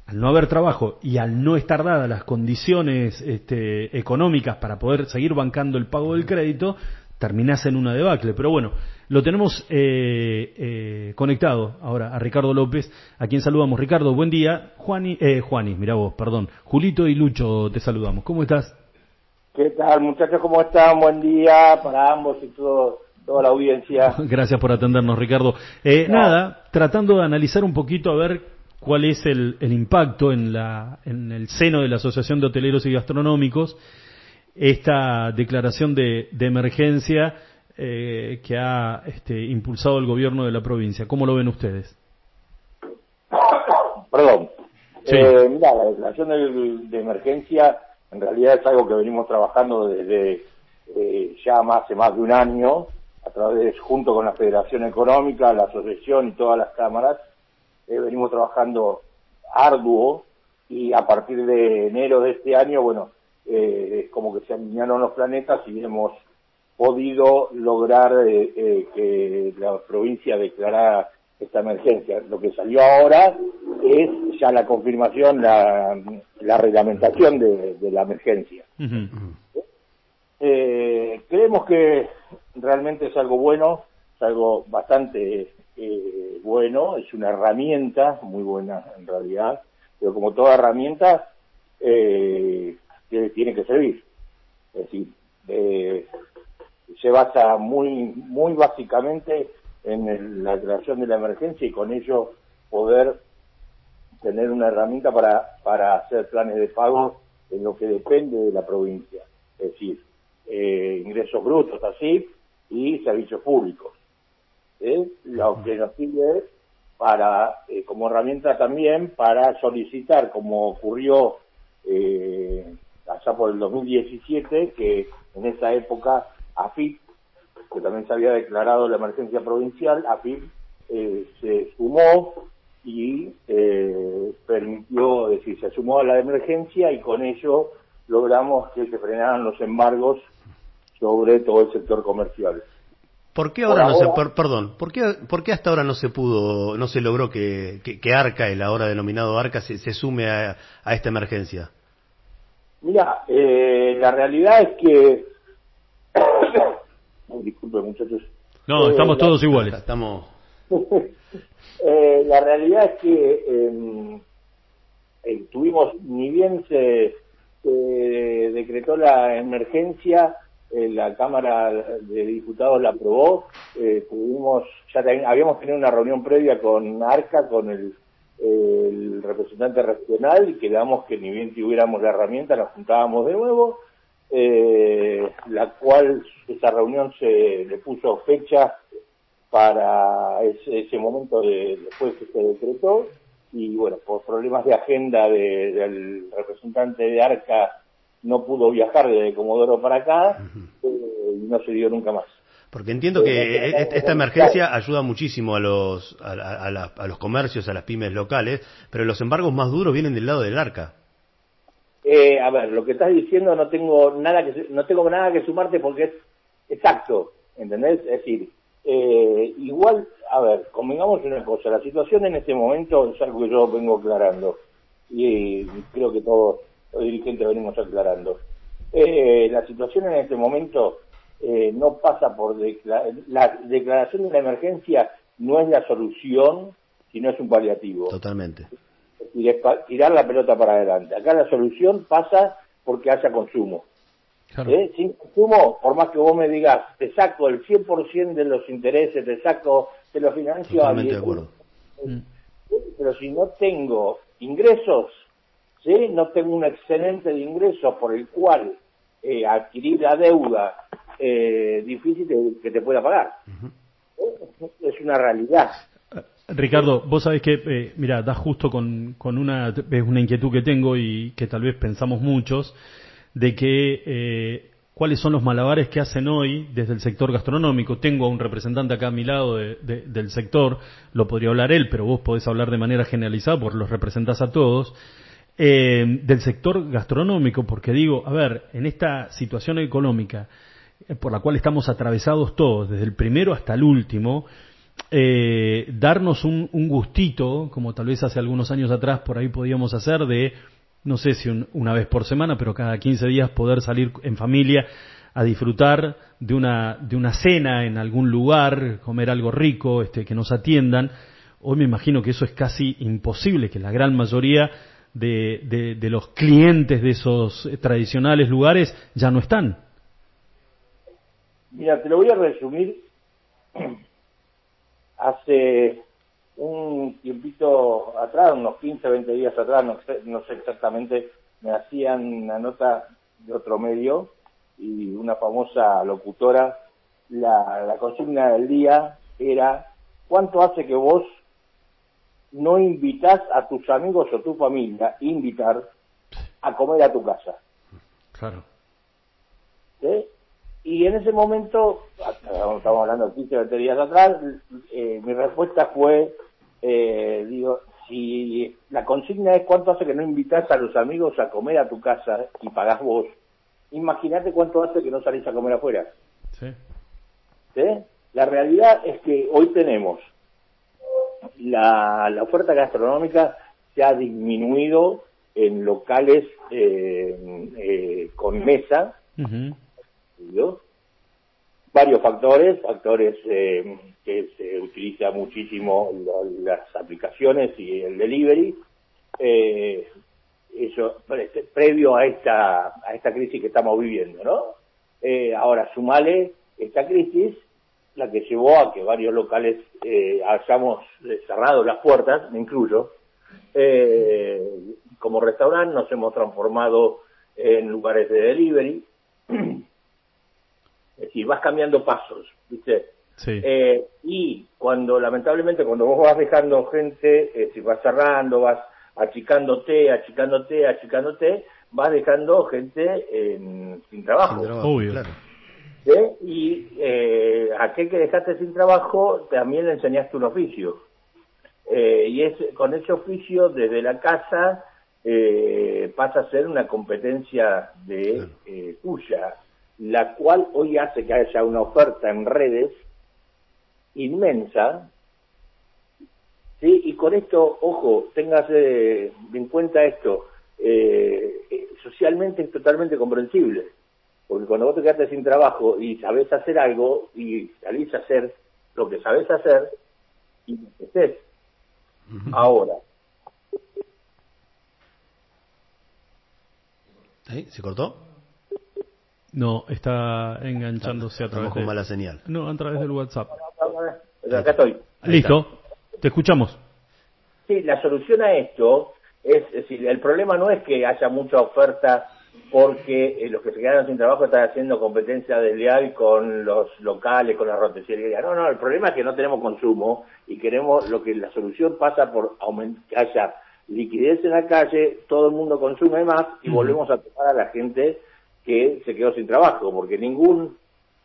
al no haber trabajo y al no estar dadas las condiciones económicas para poder seguir bancando el pago del crédito, terminás en una debacle. Pero bueno, lo tenemos conectado ahora a Ricardo López, a quien saludamos. Ricardo, buen día. Juanis, mirá vos, perdón. Julito y Lucho te saludamos. ¿Cómo estás? ¿Qué tal, muchachos? ¿Cómo están? Buen día para ambos y toda la audiencia. Gracias por atendernos, Ricardo. Nada, tratando de analizar un poquito a ver cuál es el impacto en el seno de la Asociación de Hoteleros y Gastronómicos, esta declaración de emergencia que ha impulsado el gobierno de la provincia. ¿Cómo lo ven ustedes? Perdón. Sí. Mira, la declaración de emergencia en realidad es algo que venimos trabajando desde ya hace más de un año, junto con la Federación Económica, la Asociación y todas las cámaras. Venimos trabajando arduo y a partir de enero de este año, bueno, es como que se alinearon los planetas y hemos podido lograr que la provincia declarara esta emergencia. Lo que salió ahora es ya la confirmación, la reglamentación de la emergencia. Uh-huh. Creemos que realmente es algo bueno, es algo bastante bueno, es una herramienta muy buena en realidad, pero como toda herramienta tiene que servir. Es decir, se basa muy básicamente en la declaración de la emergencia y con ello poder tener una herramienta para hacer planes de pago en lo que depende de la provincia, es decir, ingresos brutos así y servicios públicos. Lo que nos sirve para como herramienta también para solicitar, como ocurrió allá por el 2017, que en esa época AFIP, que también se había declarado la emergencia provincial, AFIP se sumó y permitió, es decir, se sumó a la emergencia y con ello logramos que se frenaran los embargos sobre todo el sector comercial. ¿Por qué ahora ¿por qué hasta ahora no se logró que Arca, el ahora denominado Arca, se sume a esta emergencia? Mira, la realidad es que disculpen, muchachos. No, estamos todos iguales. La realidad es que tuvimos, ni bien se decretó la emergencia, la Cámara de Diputados la aprobó, habíamos tenido una reunión previa con Arca, con el representante regional, y quedamos que ni bien tuviéramos la herramienta nos juntábamos de nuevo, la cual esa reunión se le puso fecha para ese momento después que se decretó, y bueno, por problemas de agenda del representante de Arca no pudo viajar desde Comodoro para acá, y no se dio nunca más. Porque entiendo que esta emergencia ayuda muchísimo a los comercios, a las pymes locales, pero los embargos más duros vienen del lado del Arca. A ver, lo que estás diciendo no tengo nada que sumarte porque es exacto, ¿entendés? Es decir, igual, a ver, convengamos una cosa, la situación en este momento es algo que yo vengo aclarando y creo que todos los dirigentes venimos aclarando. La situación en este momento no pasa por la declaración de la emergencia, no es la solución, sino es un paliativo. Totalmente. Y tirar la pelota para adelante. Acá la solución pasa porque haya consumo. Claro. Sin consumo, por más que vos me digas, te saco el 100% de los intereses, te lo financio. Totalmente de acuerdo. Pero si no tengo ingresos, ¿sí? No tengo un excedente de ingresos por el cual adquirir la deuda difícil que te pueda pagar. Es una realidad. Ricardo, vos sabés que, mira, das justo con una inquietud que tengo y que tal vez pensamos muchos, de que cuáles son los malabares que hacen hoy desde el sector gastronómico. Tengo a un representante acá a mi lado del sector, lo podría hablar él, pero vos podés hablar de manera generalizada porque los representás a todos, del sector gastronómico, porque digo, a ver, en esta situación económica por la cual estamos atravesados todos, desde el primero hasta el último, darnos un gustito, como tal vez hace algunos años atrás por ahí podíamos hacer, de, no sé si una vez por semana, pero cada 15 días poder salir en familia a disfrutar de una cena en algún lugar, comer algo rico, que nos atiendan. Hoy me imagino que eso es casi imposible, que la gran mayoría de los clientes de esos tradicionales lugares ya no están. Mira, te lo voy a resumir. Hace un tiempito atrás, unos 15, 20 días atrás, no sé exactamente, me hacían una nota de otro medio y una famosa locutora, la consigna del día era: ¿cuánto hace que vos no invitás a tus amigos o tu familia, invitar a comer a tu casa? Claro. ¿Sí? Y en ese momento, estamos hablando de 15 o 20 días atrás, mi respuesta fue, digo, si la consigna es cuánto hace que no invitás a los amigos a comer a tu casa y pagás vos, imagínate cuánto hace que no salís a comer afuera. Sí. ¿Sí? La realidad es que hoy tenemos la oferta gastronómica se ha disminuido en locales con mesa. Uh-huh. ¿No? Varios factores que se utiliza muchísimo las aplicaciones y el delivery, eso previo a esta crisis que estamos viviendo, ¿no? Ahora sumale esta crisis, la que llevó a que varios locales hayamos cerrado las puertas, me incluyo. Como restaurante nos hemos transformado en lugares de delivery. Es decir, vas cambiando pasos, ¿viste? Sí. Y lamentablemente, cuando vos vas dejando gente, si vas cerrando, vas achicándote, vas dejando gente sin trabajo. Obvio. Claro. ¿Sí? Y aquel que dejaste sin trabajo, también le enseñaste un oficio. Con ese oficio, desde la casa, pasa a ser una competencia tuya, la cual hoy hace que haya una oferta en redes inmensa, ¿sí? Y con esto, ojo, tengas en cuenta esto, socialmente es totalmente comprensible, porque cuando vos te quedaste sin trabajo y sabés hacer algo, y salís a hacer lo que sabés hacer, y estés. Ahora. ¿Se cortó? No, está enganchándose a través Estamos con mala señal. No, a través del WhatsApp. Acá estoy. Listo, te escuchamos. Sí, la solución a esto es decir, el problema no es que haya mucha oferta porque los que se quedaron sin trabajo están haciendo competencia desleal con los locales, con la roticería. No, el problema es que no tenemos consumo y queremos la solución pasa por que haya liquidez en la calle, todo el mundo consume más y volvemos a tomar a la gente que se quedó sin trabajo, porque ningún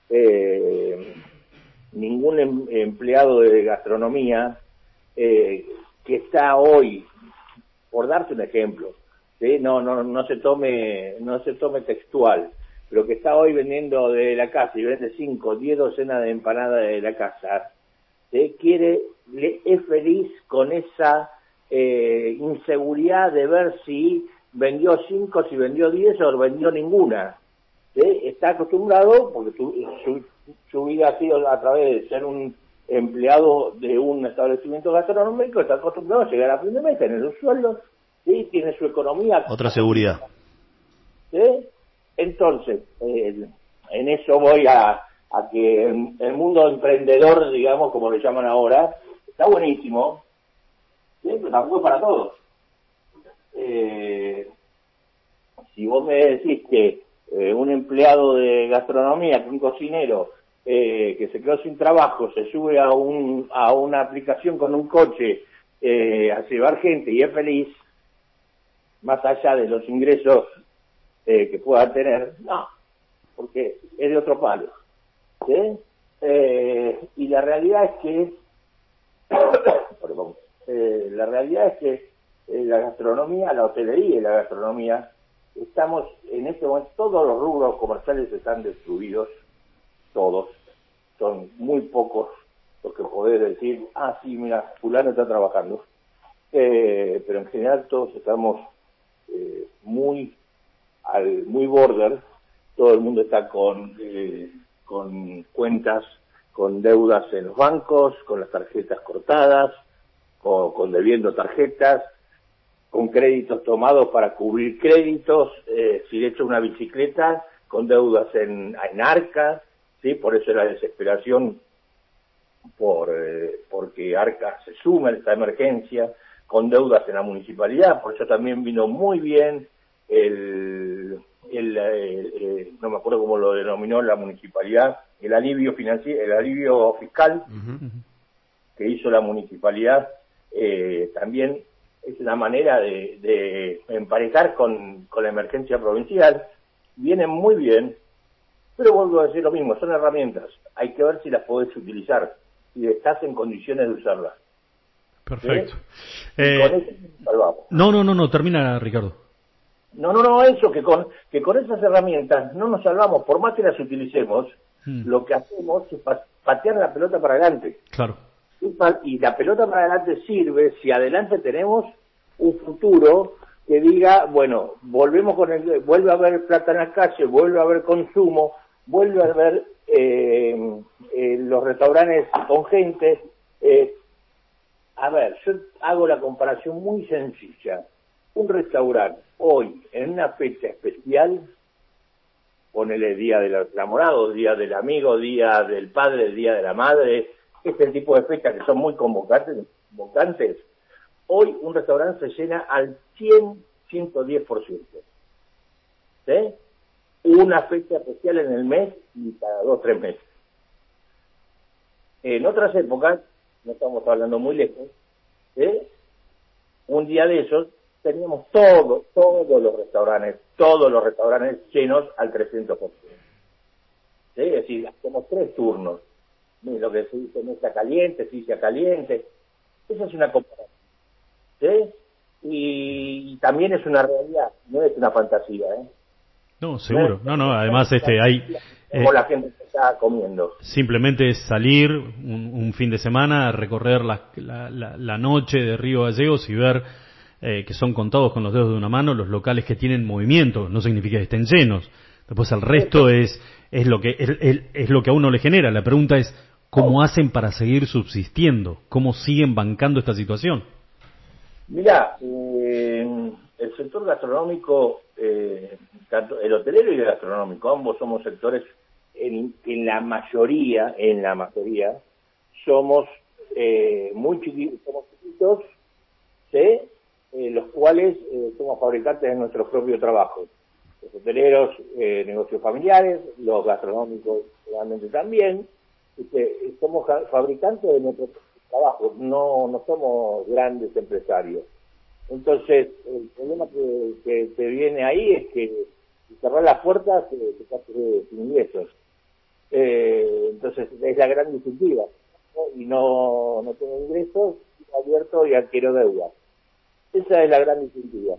empleado de gastronomía que está hoy, por darte un ejemplo, ¿sí? No se tome textual, pero que está hoy vendiendo de la casa y vende 5, 10 docenas de empanadas de la casa, ¿sí? Es feliz con esa inseguridad de ver si vendió 5, si vendió 10 o vendió ninguna. ¿Sí? Está acostumbrado, porque su vida ha sido a través de ser un empleado de un establecimiento gastronómico, está acostumbrado a llegar a fin de mes, tener un sueldo, ¿sí? Tiene su economía. Otra seguridad. ¿Sí? Entonces, en eso voy a que el mundo emprendedor, digamos, como le llaman ahora, está buenísimo, ¿sí? Pero tampoco es para todos. Si vos me decís que un empleado de gastronomía, que un cocinero que se quedó sin trabajo, se sube a una aplicación con un coche a llevar gente y es feliz, más allá de los ingresos que pueda tener, no, porque es de otro palo, ¿sí? Y la realidad es que la gastronomía, la hotelería y la gastronomía, estamos en este momento, todos los rubros comerciales están destruidos, todos, son muy pocos porque podés decir, sí, mira, fulano está trabajando. Pero en general todos estamos muy border, todo el mundo está con cuentas, con deudas en los bancos, con las tarjetas cortadas, con debiendo tarjetas, con créditos tomados para cubrir créditos, si de hecho una bicicleta, con deudas en Arca, ¿sí? Por eso la desesperación porque Arca se suma en esta emergencia, con deudas en la municipalidad, por eso también vino muy bien no me acuerdo cómo lo denominó la municipalidad, el alivio financiero, el alivio fiscal que hizo la municipalidad, también es una manera de emparejar con la emergencia provincial. Vienen muy bien, pero vuelvo a decir lo mismo, son herramientas, hay que ver si las podés utilizar, si estás en condiciones de usarlas. Perfecto. Con eso salvamos. No, termina, Ricardo. No, eso, que con esas herramientas no nos salvamos, por más que las utilicemos, lo que hacemos es patear la pelota para adelante. Claro. Y la pelota para adelante sirve si adelante tenemos un futuro que diga, bueno, vuelve a haber plata en la calle, vuelve a haber consumo, vuelve a haber los restaurantes con gente. A ver, yo hago la comparación muy sencilla. Un restaurante hoy, en una fecha especial, ponele día del enamorado, día del amigo, día del padre, día de la madre, este tipo de fechas que son muy convocantes, hoy un restaurante se llena al 110%. ¿Sí? Una fecha especial en el mes y cada 2 o 3 meses. En otras épocas, no estamos hablando muy lejos, un día de esos teníamos todos los restaurantes llenos al 300%. ¿Sí? Es decir, hacemos 3 turnos. Lo que se dice mesa caliente, silla caliente. Esa es una comparación. ¿Sí? Y también es una realidad, no es una fantasía. No, seguro. No, además hay... como la gente está comiendo. Simplemente es salir un fin de semana a recorrer la noche de Río Gallegos y ver que son contados con los dedos de una mano los locales que tienen movimiento. No significa que estén llenos. Después el resto es lo que a uno le genera. La pregunta es ¿cómo hacen para seguir subsistiendo? ¿Cómo siguen bancando esta situación? Mirá, el sector gastronómico, tanto el hotelero y el gastronómico, ambos somos sectores en la mayoría somos muy chiquitos, ¿sí? Los cuales somos fabricantes de nuestros propios trabajos. Los hoteleros, negocios familiares, los gastronómicos realmente también, somos fabricantes de nuestros trabajos, no somos grandes empresarios. Entonces, el problema que te viene ahí es que cerrar las puertas te quedas sin ingresos. Entonces, es la gran disyuntiva, ¿no? Y no tengo ingresos, abierto y adquiero deuda. Esa es la gran disyuntiva.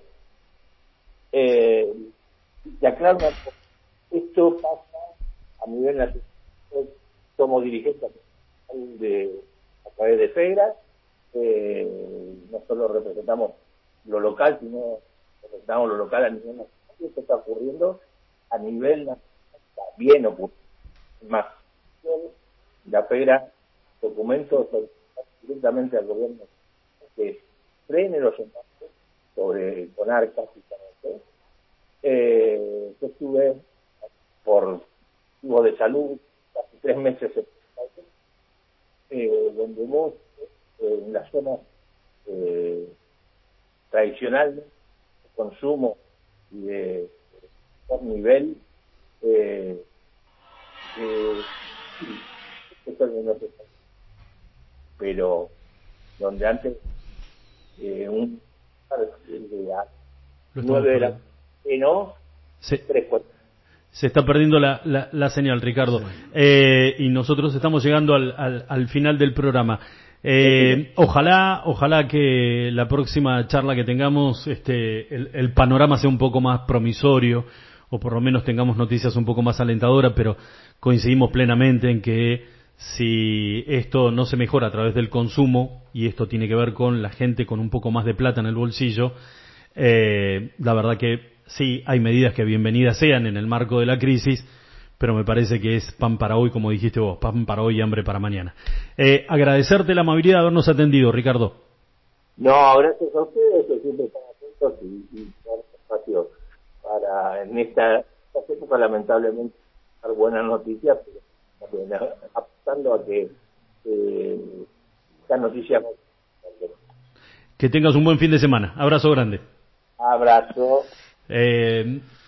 Te aclaro, esto pasa a nivel nacional. Somos dirigentes a través de FEGRA, no solo representamos lo local, sino representamos lo local a nivel nacional. Esto está ocurriendo a nivel nacional, está bien ocurriendo. Más, la FEGRA documentos directamente al gobierno que frene los embates con Arca, justamente. Yo estuve por motivo de salud casi 3 meses donde vos en la zona tradicional de consumo y de nivel esto no se sabe, pero donde antes un de a 9 de la no 3, 4. Se está perdiendo la señal, Ricardo. Y nosotros estamos llegando al final del programa. Ojalá que la próxima charla que tengamos el panorama sea un poco más promisorio, o por lo menos tengamos noticias un poco más alentadoras, pero coincidimos plenamente en que si esto no se mejora a través del consumo, y esto tiene que ver con la gente con un poco más de plata en el bolsillo, la verdad que sí, hay medidas que bienvenidas sean en el marco de la crisis, pero me parece que es pan para hoy, como dijiste vos, pan para hoy y hambre para mañana. Agradecerte la amabilidad de habernos atendido, Ricardo. No, gracias a ustedes, que siempre están atentos y dar espacio para, en esta época, lamentablemente, dar buenas noticias, pero también apostando a que esta noticia... Que tengas un buen fin de semana. Abrazo grande. Abrazo.